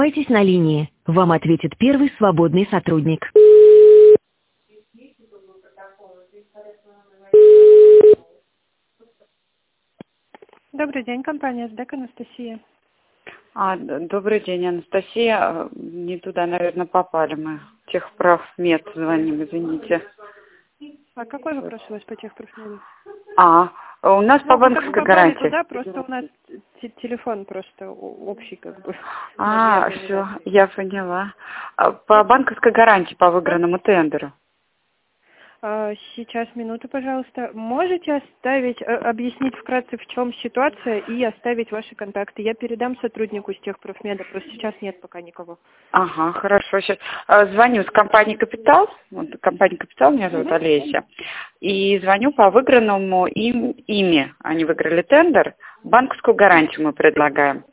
Оставайтесь на линии. Вам ответит первый свободный сотрудник. Добрый день, компания СДЭК, Анастасия. Добрый день, Анастасия. Не туда, наверное, попали мы. Техправмед звоним, извините. А какой вопрос у вас по техпрофмеду? У нас по Вы как бы банковской попали гарантии. туда, просто у нас телефон просто общий, как бы. Все, я поняла. По банковской гарантии по выигранному тендеру. Сейчас, минуту, пожалуйста. Можете объяснить вкратце, в чем ситуация, и оставить ваши контакты? Я передам сотруднику с техпрофмеда, просто сейчас нет пока никого. Хорошо. Сейчас звоню с компании «Капитал». Вот, компания «Капитал», меня зовут Олеся. И звоню по выигранному ими. Они выиграли тендер. Банковскую гарантию мы предлагаем.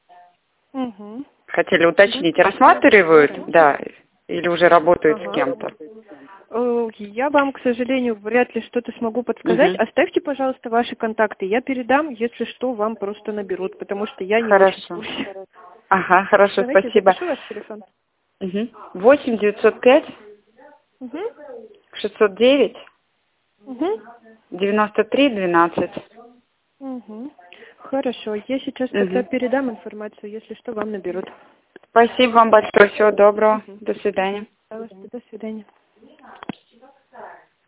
Хотели уточнить, рассматривают, да, или уже работают с кем-то? Я вам, к сожалению, вряд ли что-то смогу подсказать. Оставьте, пожалуйста, ваши контакты. Я передам, если что, вам просто наберут, потому что я не очень в курсе. Хорошо, Давайте спасибо. запишу ваш телефон. 8 905 609 93 12. Хорошо, я сейчас тогда передам информацию, если что, вам наберут. Спасибо вам большое, всего доброго, до свидания. Пожалуйста, до свидания.